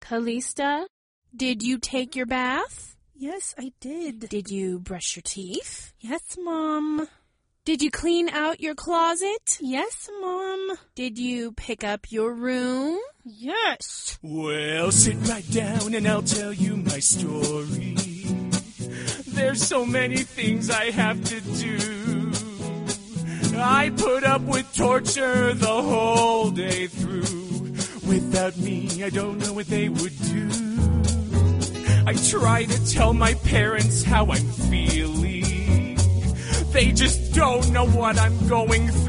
Callista, did you take your bath? Yes, I did. Did you brush your teeth? Yes, Mom. Did you clean out your closet? Yes, Mom. Did you pick up your room? Yes. Well, sit right down and I'll tell you my story. There's so many things I have to do. I put up with torture the whole day through. Without me, I don't know what they would do. I try to tell my parents how I'm feeling. They just don't know what I'm going through.